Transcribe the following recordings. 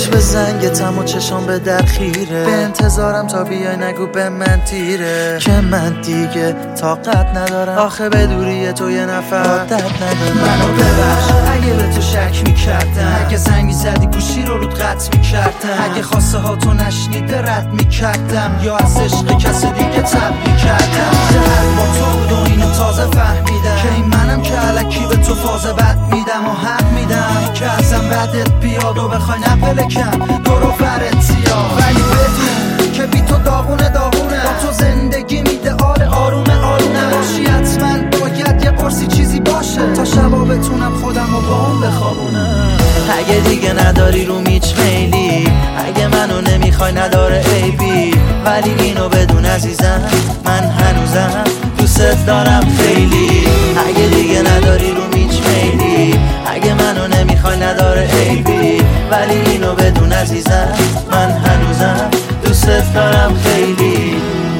گوش به زنگتم و چشم به در خیره، به انتظارم تا بیای نگو به من تیره که من دیگه طاقت ندارم، آخه به دوری تو یه نفر عادت ندارم. منو ببخش اگه به تو شک میکردم، اگه زنگی زدی گوشی رو رود قطع میکردم، اگه خواسته ها تو نشنیده رد میکردم یا از عشق کسی دیگه تب میکردم. شهر با تو بود و اینو تازه فهمیدم که این منم که علکی به تو فاز بد میدم و حق میدم که ازم بدت بیاد و بخوای نپلکم دور و برت زیاد، ولی بدون که بی تو داغونه داغونه، با تو زندگی میدهال آرومه آرومه. نباشی حتما باید یه قرصی چیزی باشه تا شبا بتونم خودم رو با اون بخوابونم. اگه دیگه نداری رو میچ میلی، اگه منو نمیخوای نداره عیبی، ولی اینو بدون عزیزم من هنوزم دوست دارم خیلی. اگه دیگه نداری رو میچ میلی، اگه منو نمیخوای نداره عیبی، ولی اینو بدون عزیزم من هنوزم دوست دارم خیلی.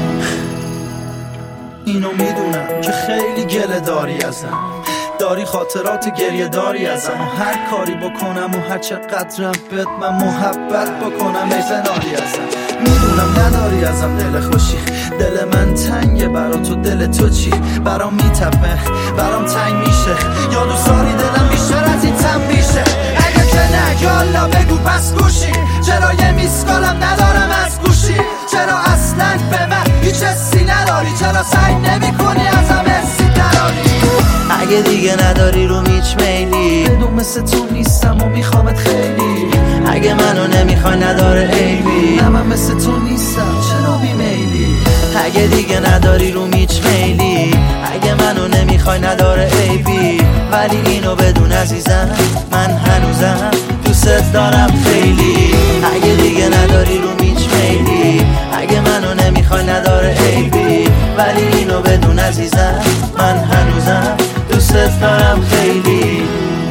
اینو میدونم که خیلی گله داری ازم، داری خاطرات گریه داری ازم و هر کاری بکنم و هر چقدرم بهت من محبت بکنم ای زناری ازم. میدونم نداری ازم دل خوشی، دل من تنگه برا تو، دل تو چی؟ برام میتپه برام تنگ میشه، یا دوست داری دلم بیشتر از این تم میشه؟ اگه که نه یالا بگو پس گوشی، چرا یه میسکالم ندارم از گوشی؟ چرا اصلا به من هیچ حسی نداری؟ چرا سعی نمی کنی ازم حسی دراری؟ اگه دیگه نداری رو میچ میلی، بدون مثل تو نیستم و میخوامت خیلی. اگه منو نمیخوای نداره عیبی، نه من مثل تو نیستم چرا بیمیلی؟ اگه دیگه نداری رو میچ میلی، اگه منو نمیخوای نداره عیبی، ولی اینو بدون عزیزم من هنوزم دوست دارم خیلی. اگه دیگه نداری رو میچ میلی، اگه منو نمیخوای نداره عیبی، ولی اینو بدون عزیزم من هنوزم دوست دارم خیلی.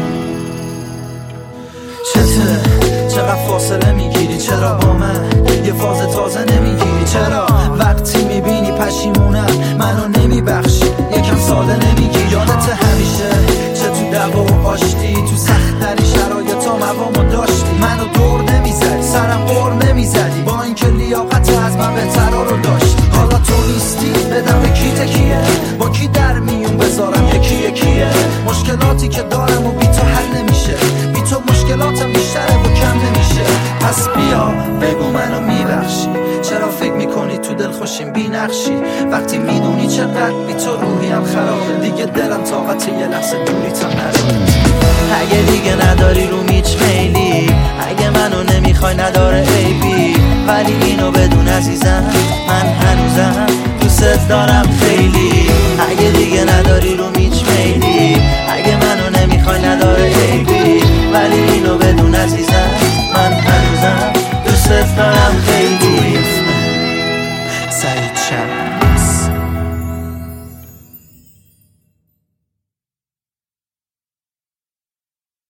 چقدر فاصله میگیری؟ چرا با من یه فاز تازه نمیگیری؟ چرا وقتی میبینی پشیمونم منو نمیبخشی یکم ساده نمیگی؟ یادت همیشه چه تو دعوا و آشتی، تو سخت‌ترین شرایطا موامو داشتی، منو دور نمیزدی سرم قور نمیزدی، با اینکه لیاقت از من بهترا رو داشتی. حالا تو نیستی بدم به کی تکیه؟ با کی در میون بذارم یکی یکیه؟ مشکلاتی که دارم و بی تو حل نمیشه، بی تو مشکلاتم بیشتره و کم نمیشه. پس بیا بگو منو میبخشی، چرا فکر میکنی تو دل خوشیم بی نقشی؟ وقتی میدونی چقدر بی تو روحیم خرابه، دیگه دلم طاقت یه لحظه دوری تا نداره. اگه دیگه نداری رو میچ میلی، اگه منو نمیخوای نداره عیبی، ولی اینو بدون عزیزم من هنوزم دوست دارم خیلی. اگه دیگه نداری رو میچ میلی، اگه منو نمیخوای نداره عیبی، ولی اینو بدون عزیزم من هنوزم دوست دارم خیلی. سعید شب